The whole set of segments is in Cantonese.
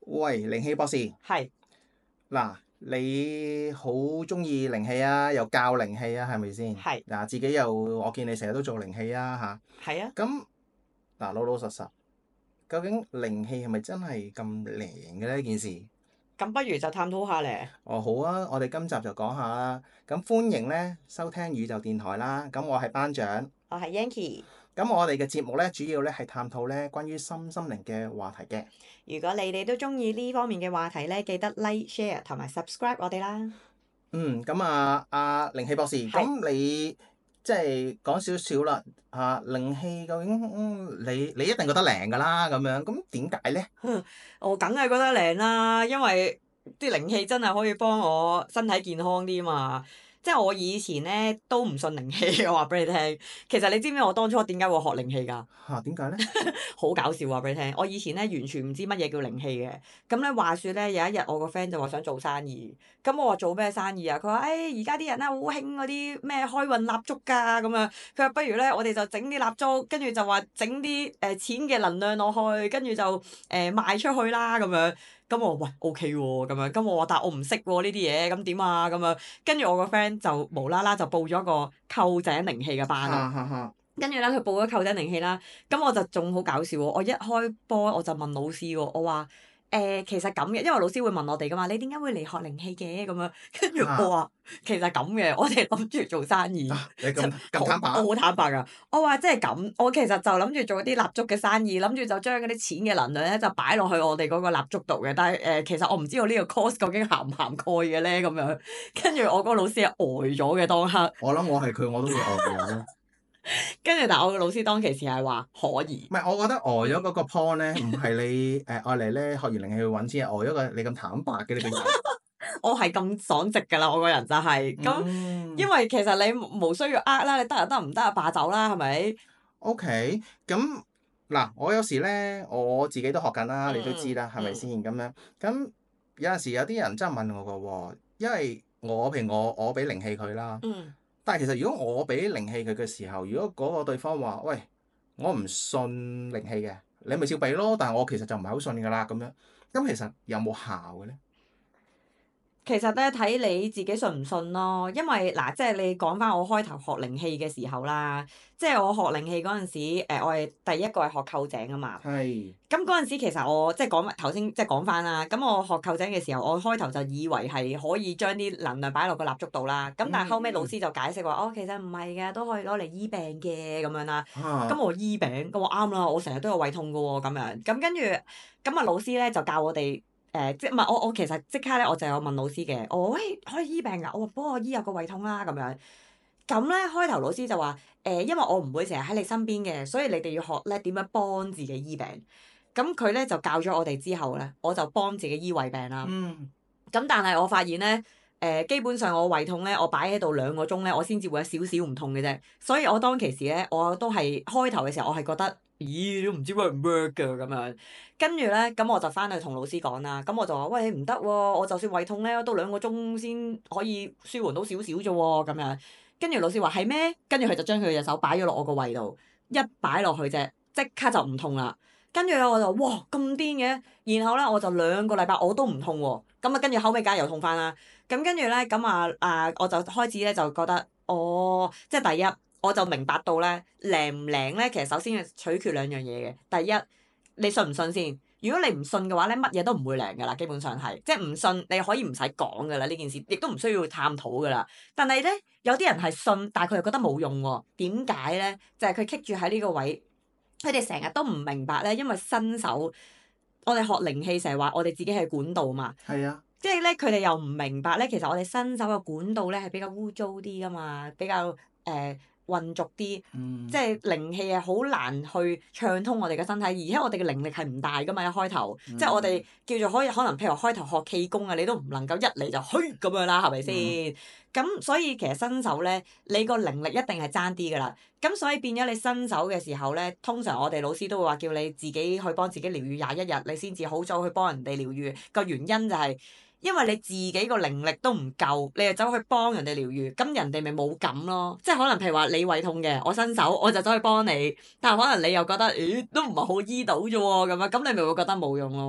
喂，靈氣博士， 係嗱，你好中意靈氣啊，又教靈氣啊，係咪先？ 係嗱，自己又我見你成日都做靈氣啊嚇， 係啊， 咁嗱老老實實，究竟靈氣係咪真係咁靈嘅呢件事？ 咁不如就探討下咧。 哦好啊，我哋今集就講下啦。咁歡迎咧收聽宇宙電台啦。咁我係班長。 我係 Yanky。 咁我哋嘅節目咧，主要咧係探討咧關於身心靈嘅話題嘅。 如果你哋都中意呢方面嘅話題咧，記得 like、share 同埋 subscribe 我哋啦。 咁阿靈氣博士，咁你即係講少少啦嚇，靈氣究竟你一定覺得靈㗎啦咁樣，咁點解咧？ 我梗係覺得靈啦，因為啲靈氣真係可以幫我身體健康啲嘛。即係我以前咧都唔信靈氣嘅，話俾你聽。其實你知唔知我當初點解會學靈氣㗎？ 嚇點解咧？ 好搞笑話俾你聽，我以前咧完全唔知乜嘢叫靈氣嘅。咁咧話説咧有一日我個 friend 就話想做生意，咁我話做咩生意啊？佢話誒而家啲人咧好興嗰啲咩開運蠟燭㗎咁樣，佢話不如咧我哋就整啲蠟燭，跟住就話整啲錢嘅能量落去，跟住就賣出去啦咁樣。咁我話喂 OK 喎咁樣，咁我話但係我唔識喎呢啲嘢，咁點啊咁樣？跟住我個 friend 就無啦啦就報咗個臼井靈氣嘅班啦。跟住咧，佢報咗臼井靈氣啦，咁我就仲好搞笑喎！我一開波我就問老師喎，我話其實咁嘅，因為老師會問我哋噶嘛，你點解會嚟學靈氣嘅咁樣？跟住我話其實咁嘅，我哋諗住做生意。 你咁坦白？ 我好坦白噶，我話即係咁，我其實就諗住做啲蠟燭嘅生意，諗住就將嗰啲錢嘅能量咧就擺落去我哋嗰個蠟燭度嘅，但係其實我唔知道呢個 course 究竟涵唔涵蓋嘅咧咁樣。跟住我嗰個老師係呆咗嘅當刻。 我諗我係佢，我都會呆咗。 跟住，但係我個老師當其時係話可以。 唔係，我覺得呆咗嗰個 point 咧，唔係你愛嚟咧學完靈氣去揾錢，呆咗個你咁坦白嘅呢個人。 我係咁爽直㗎啦，我個人就係咁，因為其實你無需要啦，你得又得，唔得就罷走啦，係咪 ？OK，咁嗱，我有時咧我自己都學緊啦，你都知啦，係咪先咁樣？咁有陣時有啲人真係問我個喎，因為譬如我俾靈氣佢啦。但係其實如果我俾靈氣佢嘅時候，如果嗰個對方話：喂，我唔信靈氣嘅，你咪照俾咯。但係我其實就唔係好信㗎啦，咁樣。咁其實有冇效嘅咧？ 其實咧睇你自己信唔信咯，因為嗱，即係你講翻我開頭學靈氣嘅時候啦，即係我學靈氣嗰陣時，我係第一個係學臼井啊嘛。 係。 咁嗰陣時其實我即係講頭先，即係講翻啦。咁我學臼井嘅時候，我開頭就以為係可以將啲能量擺落個蠟燭度啦。咁但係後尾老師就解釋話：哦，其實唔係嘅，都可以攞嚟醫病嘅咁樣啦。咁我醫病，咁我啱啦，我成日都有胃痛㗎喎，咁樣。咁跟住，咁啊老師咧就教我哋。即係唔係我其實即刻咧我就有問老師嘅，我話喂可以醫病㗎，我話幫我醫下個胃痛啦咁樣。咁咧開頭老師就話因為我唔會成日喺你身邊嘅，所以你哋要學咧點樣幫自己醫病。咁佢咧就教咗我哋之後咧，我就幫自己醫胃病啦。咁但係我發現咧基本上我胃痛咧，我擺喺度2個鐘咧，我先至會有少少唔痛嘅啫。所以我當其時咧，我都係開頭嘅時候，我係覺得。咦，都唔知 work 唔 work 㗎咁樣，跟住咧，咁我就翻去同老師講啦。咁我就話：喂，唔得喎，我就算胃痛咧，都2個鐘先可以舒緩到少少啫喎，咁樣。跟住老師話係咩？跟住佢就將佢隻手擺咗落我個胃度，一擺落去啫，即刻就唔痛啦。跟住咧我就哇咁癲嘅，然後咧我就2個禮拜我都唔痛喎。咁啊，跟住後尾梗係又痛翻啦。咁跟住咧，咁我就開始咧就覺得，即係第一。我就明白到咧，靈唔靈咧，其實首先係取決2樣嘢嘅。第一，你信唔信先？如果你唔信嘅話咧，乜嘢都唔會靈噶啦，基本上係，即係唔信你可以唔使講噶啦呢件事，亦都唔需要探討噶啦。但係咧，有啲人係信，但係佢又覺得冇用喎。點解咧？就係佢棘住喺呢個位，佢哋成日都唔明白咧，因為新手，我哋學靈氣成日話我哋自己係管道嘛。 係啊。 即係咧，佢哋又唔明白咧，其實我哋新手嘅管道咧係比較污糟啲噶嘛，比較混濁啲，即係靈氣係好難去暢通我哋嘅身體，而且我哋嘅靈力係唔大噶嘛，一開頭，即係我哋叫做可能譬如開頭學氣功啊，你都唔能夠一嚟就虛咁樣啦，係咪先？咁所以其實新手咧，你個靈力一定係爭啲噶啦。咁所以變咗你新手嘅時候咧，通常我哋老師都會話叫你自己去幫自己療愈21日，你先至好早去幫人哋療愈。個原因就係。因為你自己個靈力都唔夠，你就走去幫人哋療愈，咁人哋咪冇感咯。即係可能譬如話你胃痛嘅，我新手我就走去幫你，但係可能你又覺得，都唔係好醫到啫喎咁樣，咁你咪會覺得冇用咯。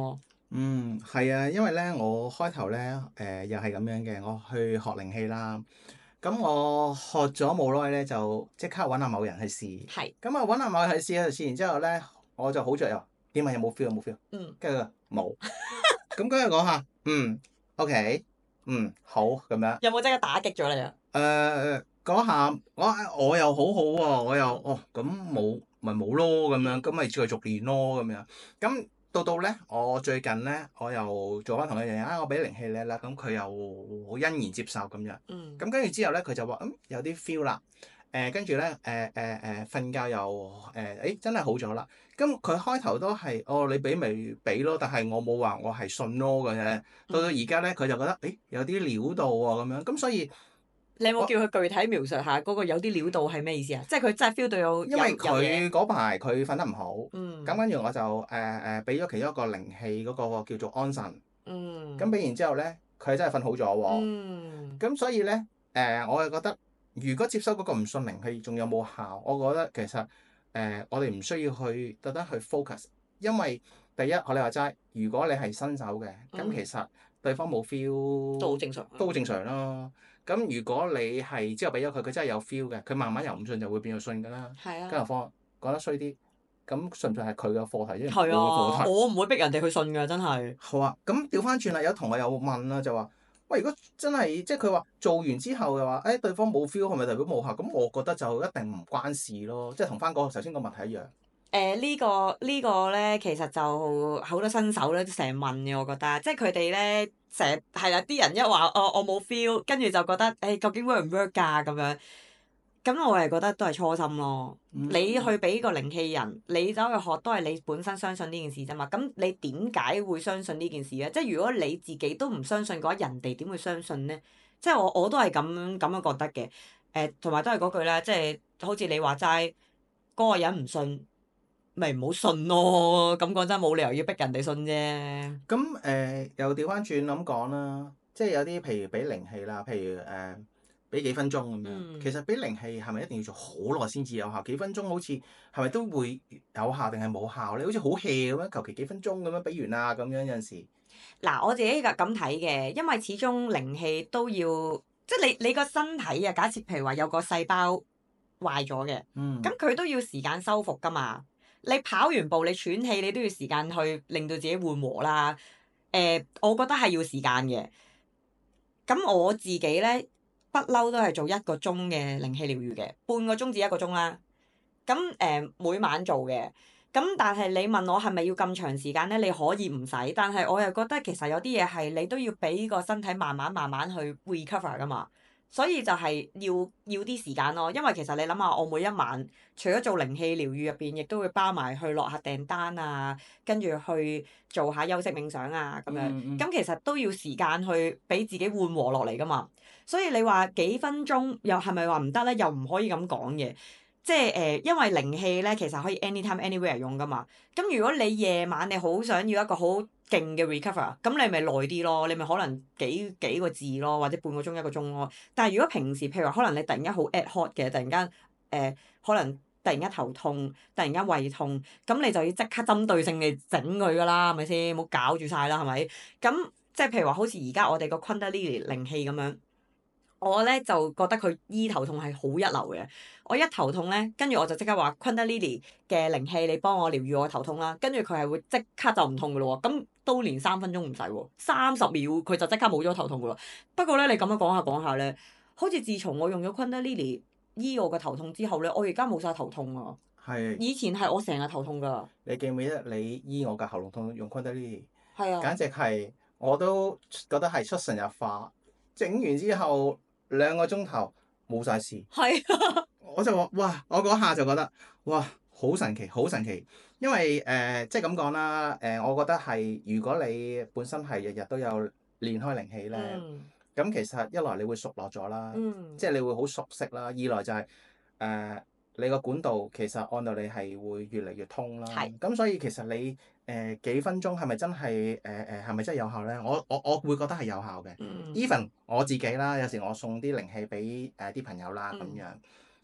係啊，因為咧我開頭咧又係咁樣嘅，我去學靈氣啦。咁我學咗冇耐咧，就即刻揾阿某人去試。 係。 咁啊揾阿某人去試完之後咧，我就好雀躍。點啊？有冇 feel？有冇 feel？跟住佢話冇。咁跟住講下，OK，好咁樣。 有冇即刻打擊咗你啊？ 嗰下我又好好喎，我又咁冇咪冇咯咁樣，咁咪繼續練咯咁樣。咁到咧，我最近咧，我又做翻同一樣嘢啊！我俾靈氣你啦，咁佢又好欣然接受咁樣。咁跟住之後咧，佢就話有啲 feel 啦。跟住咧瞓覺又真係好咗啦。咁佢開頭都係你俾咪俾咯，但係我冇話我係信咯嘅啫。到而家咧，佢就覺得有啲料到喎咁樣。咁所以你有冇叫佢具體描述下嗰個有啲料到係咩意思啊？即係佢真係 feel 到因為有嘢。 佢嗰排佢瞓得唔好， 嗯。 咁跟住我就俾咗其中一個靈氣嗰個叫做安神。咁俾完之後咧，佢真係瞓好咗喎。咁所以咧我係覺得，如果接收嗰個唔信靈氣仲有冇效，我覺得其實我哋唔需要去特登去 focus，因為第一學你話齋，如果你係新手嘅，咁其實對方冇 feel 都好正常。 都好正常咯。咁如果你係之後俾咗佢，佢真係有 feel 嘅，佢慢慢由唔信就會變到信㗎啦。 係啊。 更何況講得衰啲，咁信唔信係佢嘅課題，因為係我嘅課啊， 題。 我唔會逼人哋去信㗎，真係。 好啊，咁調翻轉啦，有同學有問啦，就話：喂，如果真係即係佢話做完之後嘅話，對方冇 feel 係咪代表冇效？咁我覺得就一定唔關事咯，即係同翻嗰個頭先個問題一樣。 呢個咧，其實就好多新手咧都成日問嘅，我覺得，即係佢哋咧成日係啦，啲人一話我冇 feel，跟住就覺得究竟 work 唔 work 㗎咁樣。咁我係覺得都係初心咯。你去俾個靈氣人，你走去學都係你本身相信呢件事啫嘛。咁你點解會相信呢件事咧？即係如果你自己都唔相信嘅話，人哋點會相信咧？即係我都係咁樣覺得嘅。同埋都係嗰句啦，即係好似你話齋，嗰個人唔信。咪唔好信咯，咁講真冇理由要逼人哋信啫。 咁又調翻轉咁講啦，即係有啲譬如俾靈氣啦，譬如俾幾分鐘咁樣。其實俾靈氣係咪一定要做好耐先至有效？幾分鐘好似係咪都會有效定係冇效咧？好似好 hea 咁樣，求其幾分鐘咁樣俾完啦咁樣有陣時。 嗱，我自己咁睇嘅，因為始終靈氣都要，即係你個身體啊。假設譬如話有個細胞壞咗嘅，咁佢都要時間修復噶嘛。你跑完步，你喘氣，你都要時間去令到自己緩和啦。我覺得係要時間嘅。咁我自己咧，不嬲都係做1個鐘嘅靈氣療愈嘅，半個鐘至1個鐘啦。咁每晚做嘅。咁但係你問我係咪要咁長時間咧？你可以唔使，但係我又覺得其實有啲嘢係你都要俾個身體慢慢去 recover 噶嘛。所以就係要啲時間咯，因為其實你諗下，我每一晚除咗做靈氣療愈入邊，亦都會包埋去落下訂單啊，跟住去做下休息冥想啊咁樣。咁其實都要時間去俾自己緩和落嚟噶嘛。所以你話幾分鐘又係咪話唔得咧？又唔可以咁講嘅。即係因為靈氣咧，其實可以 anytime anywhere 用噶嘛。咁如果你夜晚你好想要一個好勁嘅 recover，咁你咪耐啲咯，你咪可能幾個字咯，或者半個鐘1個鐘咯。但係如果平時譬如話，可能你突然間好 ad hoc 嘅，突然間可能突然間頭痛，突然間胃痛，咁你就要即刻針對性地整佢㗎啦，係咪先？唔好搞住晒啦，係咪？咁即係譬如話，好似而家我哋個 Kundalini 靈氣咁樣。我咧就覺得佢醫頭痛係好一流嘅。我一頭痛咧，跟住我就即刻話 Kundalini 嘅靈氣，你幫我療愈我頭痛啦。跟住佢係會即刻就唔痛噶咯喎。咁都連3分鐘唔使喎，30秒佢就即刻冇咗頭痛噶咯。不過咧，你咁樣講下咧，好似自從我用咗 Kundalini 醫我個頭痛之後咧，我而家冇晒頭痛啊。 係。 以前係我成日頭痛㗎。 你記唔記得你醫我嘅喉嚨痛用 Kundalini？ 係啊。 簡直係我都覺得係出神入化。整完之後2個鐘頭冇晒事。 係啊。 我就話哇，我嗰下就覺得哇，好神奇，好神奇。因為即係咁講啦，我覺得係如果你本身係日日都有練開靈氣咧，咁其實一來你會熟絡咗啦，即係你會好熟悉啦；二來就係你個管道其實按道理係會越嚟越通啦。咁所以其實你幾分鐘係咪真係係咪真係有效咧？我會覺得係有效嘅。Even 我自己啦，有時我送啲靈氣俾啲朋友啦咁樣。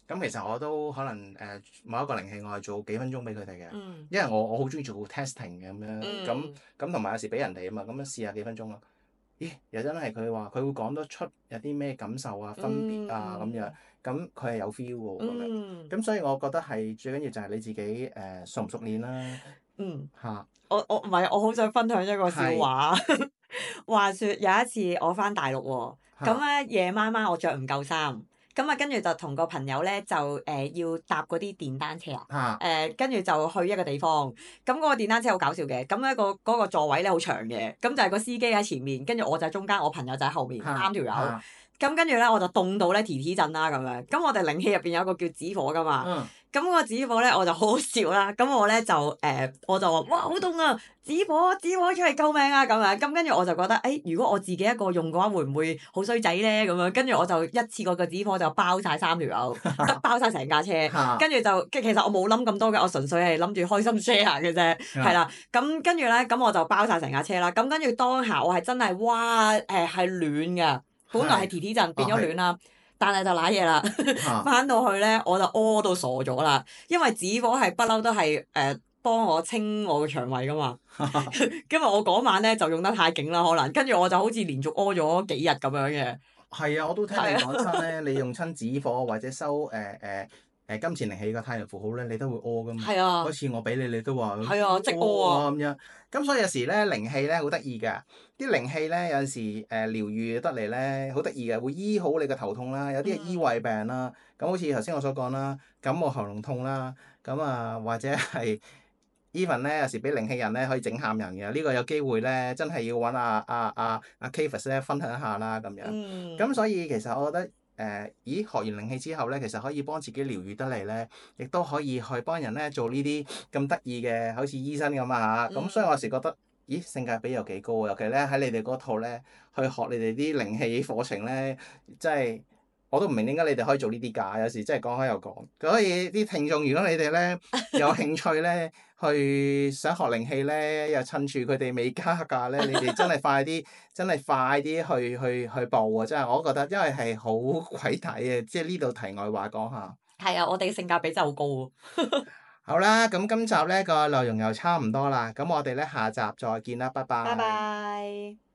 咁其實我都可能某一個靈氣，我係做幾分鐘俾佢哋嘅， 嗯因為我好中意做 testing 嘅咁樣，咁嗯咁同埋有時俾人哋啊嘛，咁樣試下幾分鐘咯。咦，又真係佢話佢會講得出有啲咩感受啊、分別啊咁樣，咁佢係有 feel 喎咁樣， 嗯咁所以我覺得係最緊要就係你自己熟唔熟練啦嗯， 嚇， 我唔係，我好想分享一個笑係話。話說有一次我翻大陸喎，咁嚇咧夜媽媽我着唔夠衫，咁啊跟住就同個朋友咧就要搭嗰啲電單車啊， 嚇跟住就去一個地方，咁嗰個電單車好搞笑嘅，咁咧嗰個座位咧好長嘅，咁就係個司機喺前面，跟住我就喺中間，我朋友就喺後面， 嚇三條友。 嚇咁跟住咧，我就凍到咧提提震啦咁樣。咁我哋靈氣入邊有個叫紫火噶嘛。 嗯咁個紫火咧，我就好好笑啦。咁我咧就我就話：哇，好凍啊！紫火出嚟救命啊！咁樣。咁跟住我就覺得，如果我自己一個用嘅話，會唔會好衰仔咧？咁樣。跟住我就一次過個紫火就包晒三條友，包晒成架車。 嚇跟住就其實我冇諗咁多嘅，我純粹係諗住開心 share 嘅啫。係啦。咁跟住咧，咁我就包晒成架車啦。咁跟住當下我係真係哇係暖㗎。本來係提提震變咗暖啦，但係就揦嘢啦。翻到去咧，我就屙到傻咗啦，因為紫火係不嬲都係幫我清我個腸胃噶嘛。因為我嗰晚咧就用得太勁啦，可能跟住我就好似連續屙咗幾日咁樣嘅。 係啊，我都聽你講親咧，你用親紫火或者收金錢靈氣嘅太陽符號咧，你都會屙噶嘛。 係啊。 嗰次我俾你，你都話係啊，即屙啊咁樣。咁所以有時咧靈氣咧好得意㗎，啲靈氣咧有陣時療愈得嚟咧好得意嘅，會醫好你嘅頭痛啦，有啲係醫胃病啦。咁好似頭先我所講啦，感冒喉嚨痛啦，咁啊或者係 even 咧有時俾靈氣人咧可以整喊人嘅，呢個有機會咧真係要揾阿 Kavus 咧分享一下啦咁樣。咁所以其實我覺得。學完靈氣之後咧，其實可以幫自己療愈得嚟咧，亦都可以去幫人咧做呢啲咁得意嘅，好似醫生咁啊嚇。咁所以我有時覺得，咦，性價比又幾高啊！尤其咧喺你哋嗰套咧，去學你哋啲靈氣課程咧，真係我都唔明點解你哋可以做呢啲㗎。有時真係講開又講，所以啲聽眾如果你哋咧有興趣咧，去想學靈氣咧，又趁住佢哋未加價咧，你哋真係快啲去報啊！真係我都覺得，因為係好鬼抵嘅，即係呢度題外話講下。 係啊，我哋嘅性價比真係好高喎。 好啦，咁今集咧個內容又差唔多啦，咁我哋咧下集再見啦，拜拜。 拜拜。